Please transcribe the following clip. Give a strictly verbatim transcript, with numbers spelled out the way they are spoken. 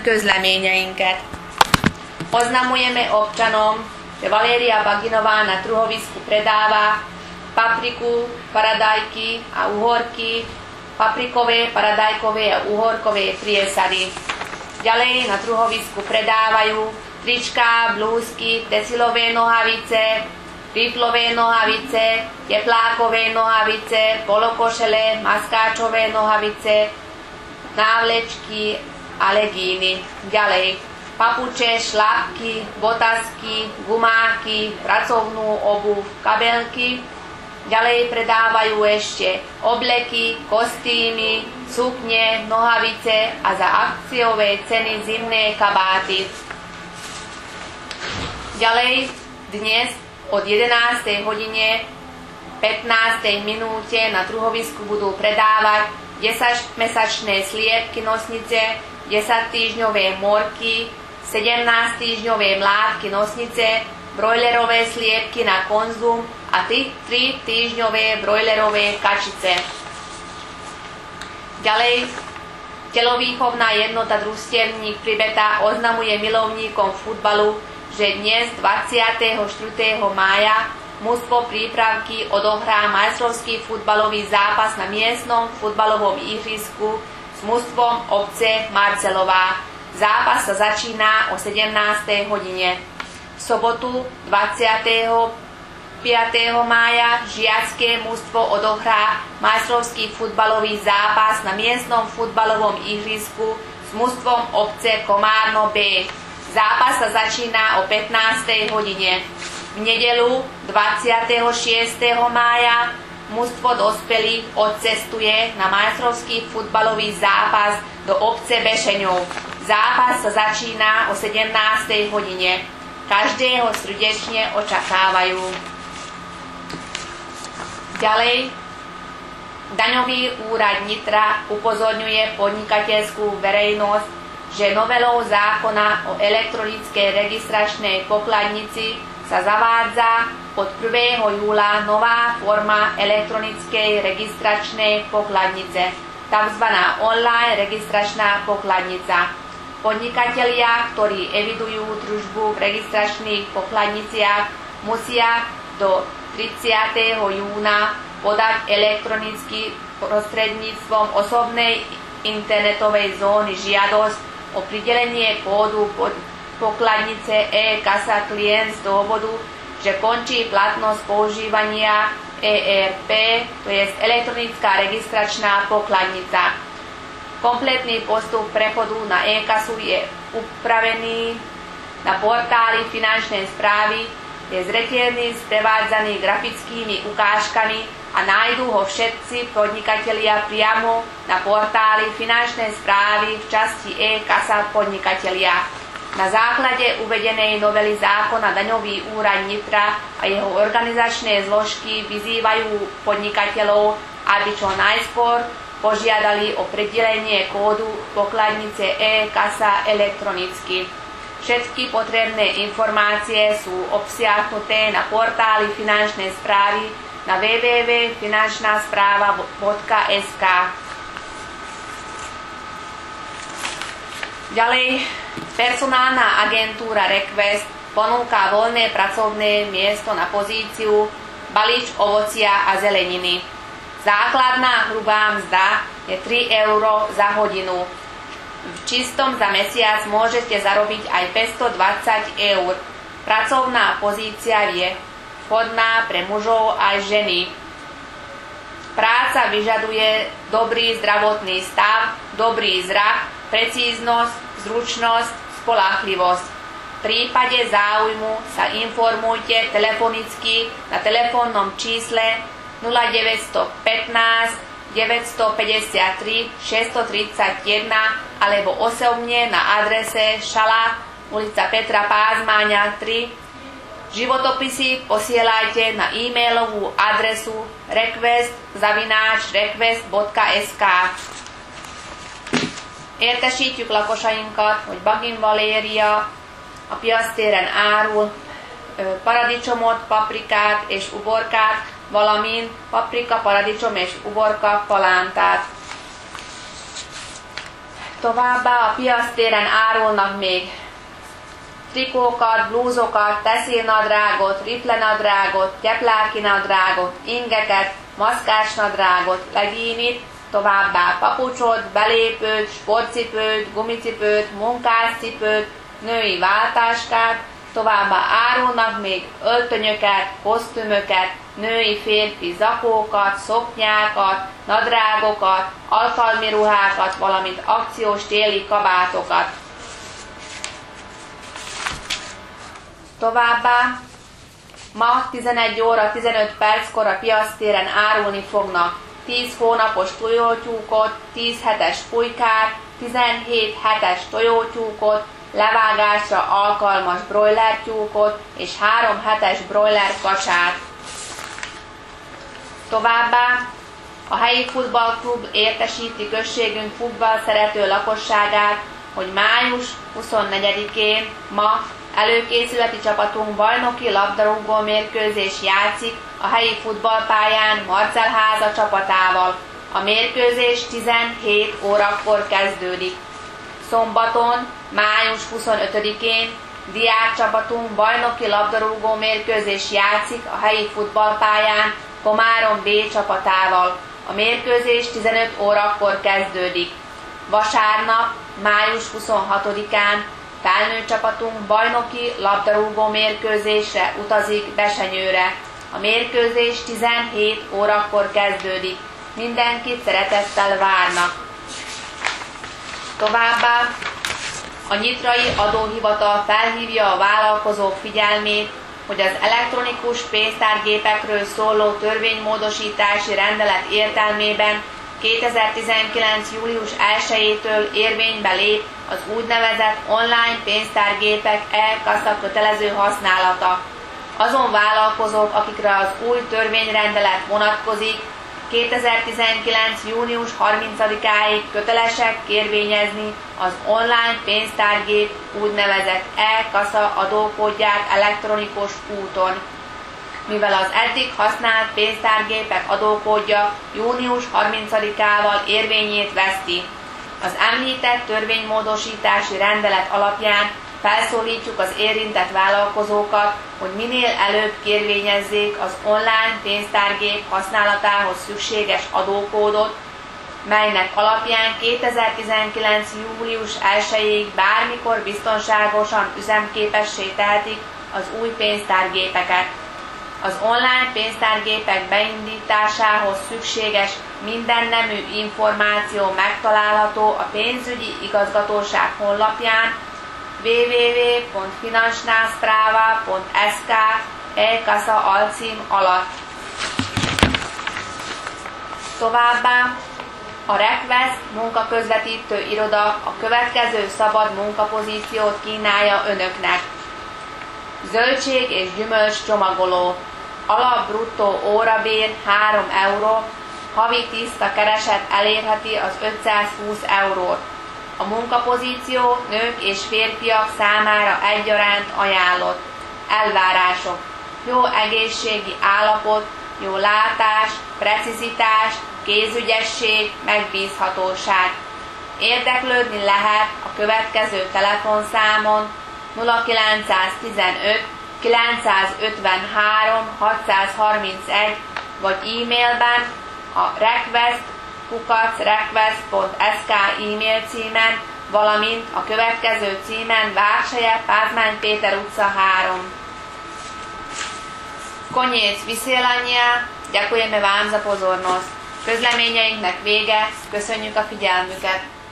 közleményeinket. Oznamujeme občanom, že Valéria Baginová na trhovisku predáva papriku, paradajky a uhorky, paprikové, paradajkové a uhorkové priesady. Ďalej na trhovisku predávajú trička, blúzky, tesilové nohavice, riflové nohavice, teplákové nohavice, polokošele, maskáčové nohavice, návlečky a legíny. Ďalej papuče, šlapky, botasky, gumáky, pracovnú obuv, kabelky. Ďalej predávajú ešte obleky, kostýmy, sukne, nohavice a za akciové ceny zimné kabáty. Ďalej dnes od jedenástej hodine pätnástej minúte na trhovisku budú predávať desaťmesačné sliepky nosnice, desaťtýždňové morky, sedemnásťtýždňové mládky nosnice, brojlerové sliepky na konzum a tri týždňové brojlerové kačice. Ďalej, telovýchovná jednota Družstevník Pribeta oznamuje milovníkom futbalu, že dnes dvadsiateho štvrtého mája mužstvo Prípravky odohrá majstrovský futbalový zápas na miestnom futbalovom ihrisku s mužstvom obce Marcelová. Zápas sa začína o sedemnástej hodine. V sobotu dvadsiateho piateho mája žiacké mužstvo odohrá majstrovský futbalový zápas na miestnom futbalovom ihrisku s mužstvom obce Komárno B. Zápas sa začína o pätnástej hodine. V nedeľu dvadsiateho šiesteho mája mužstvo dospelých odcestuje na majstrovský futbalový zápas do obce Bešeňov. Zápas sa začína o sedemnástej hodine. Každého srdečne očakávajú. Ďalej, daňový úrad Nitra upozorňuje podnikateľskú verejnosť, že novelou zákona o elektronickej registračnej pokladnici sa zavádza od prvého júla nová forma elektronickej registračnej pokladnice, tzv. Online registračná pokladnica. Podnikatelia, ktorí evidujú tržbu v registračných pokladniciach, musia do tridsiateho júna podať elektronicky prostredníctvom osobnej internetovej zóny žiadosť o pridelenie kódu pod pokladnice e-kasa klient z dôvodu, že končí platnosť používania é er pé, to je elektronická registračná pokladnica. Kompletný postup prechodu na e-kasu je upravený na portáli finančnej správy, je zreteľný, sprevádzaný grafickými ukážkami a nájdú ho všetci podnikatelia priamo na portáli finančnej správy v časti e-kasa podnikatelia. Na základe uvedenej novely zákona daňový úrad Nitra a jeho organizačné zložky vyzývajú podnikateľov, aby čo najskôr požiadali o pridelenie kódu pokladnice e-kasa elektronicky. Všetky potrebné informácie sú obsiahnuté na portáli finančnej správy na w w w bodka finančná správa bodka es ká. Ďalej, personálna agentúra Request ponúka voľné pracovné miesto na pozíciu balíč ovocia a zeleniny. Základná hrubá mzda je tri eurá za hodinu. V čistom za mesiac môžete zarobiť aj päťstodvadsať eur. Pracovná pozícia je vhodná pre mužov aj ženy. Práca vyžaduje dobrý zdravotný stav, dobrý zrak, precíznosť, zručnosť, spoľahlivosť. V prípade záujmu sa informujte telefonicky na telefónnom čísle nula deväť jedna päť deväť päť tri šesť tri jeden alebo osobne na adrese Šala, ulica Petra Pázmáňa tri. Životopisy posielajte na e-mailovú adresu request zavináč request bodka es ká. Értesítjük lakosainkat, hogy Bagin Valéria a piactéren árul paradicsomot, paprikát és uborkát, valamint paprika, paradicsom és uborka palántát. Továbbá a piactéren árulnak még trikókat, blúzokat, teszélnadrágot, riplenadrágot, gyeplákinadrágot, ingeket, maszkásnadrágot, legínit, továbbá papucsot, belépőt, sportcipőt, gumicipőt, munkáscipőt, női váltáskát, továbbá árulnak még öltönyöket, kosztümöket, női férfi zakókat, szoknyákat, nadrágokat, alkalmi ruhákat, valamint akciós téli kabátokat. Továbbá ma tizenegy óra tizenöt perckor a piactéren árulni fognak tíz hónapos tojótyúkot, tíz hetes pulykát, tizenhét hetes tojótyúkot, levágásra alkalmas broiler tyúkot és három hetes broiler kacsát. Továbbá a helyi futballklub értesíti községünk futball szerető lakosságát, hogy május huszonnegyedikén ma előkészületi csapatunk bajnoki labdarúgó mérkőzés játszik a helyi futballpályán Marcelháza csapatával. A mérkőzés tizenhét órakor kezdődik. Szombaton, május huszonötödikén diákcsapatunk bajnoki labdarúgó mérkőzés játszik a helyi futballpályán Komárom B csapatával. A mérkőzés tizenöt órakor kezdődik. Vasárnap, május huszonhatodikán felnőtt csapatunk bajnoki labdarúgó mérkőzésre utazik Besenyőre. A mérkőzés tizenhét órakor kezdődik. Mindenkit szeretettel várnak. Továbbá a Nyitrai Adóhivatal felhívja a vállalkozók figyelmét, hogy az elektronikus pénztárgépekről szóló törvénymódosítási rendelet értelmében kétezer-tizenkilenc. július elsejétől érvénybe lép az úgynevezett online pénztárgépek e-kassa kötelező használata. Azon vállalkozók, akikre az új törvényrendelet vonatkozik, kétezer-tizenkilenc. június harmincadikáig kötelesek kérvényezni az online pénztárgép úgynevezett e-kassa adókódját elektronikus úton. Mivel az eddig használt pénztárgépek adókódja június harmincadikával érvényét veszti. Az említett törvénymódosítási rendelet alapján felszólítjuk az érintett vállalkozókat, hogy minél előbb kérvényezzék az online pénztárgép használatához szükséges adókódot, melynek alapján kétezer-tizenkilenc. július elsejéig bármikor biztonságosan üzemképessé tehetik az új pénztárgépeket. Az online pénztárgépek beindításához szükséges minden nemű információ megtalálható a pénzügyi igazgatóság honlapján double-u double-u double-u pont finančná správa pont es ká e-kassa alcím alatt. Továbbá a Request munkaközvetítő iroda a következő szabad munkapozíciót kínálja önöknek. Zöldség és gyümölcs csomagoló. Alap bruttó órabér három euró, havi tiszta kereset elérheti az ötszázhúsz eurót. A munkapozíció nők és férfiak számára egyaránt ajánlott. Elvárások: jó egészségi állapot, jó látás, precizitás, kézügyesség, megbízhatóság. Érdeklődni lehet a következő telefonszámon nulla kilencszáztizenöt kilencszázötvenhárom hatszázharmincegy vagy e-mailben a request kukac request pont es ká e-mail címen, valamint a következő címen Várselye, Pázmány Péter utca három. Koniec vysílania, ďakujeme vám za pozornosť. Közleményeinknek vége, köszönjük a figyelmüket!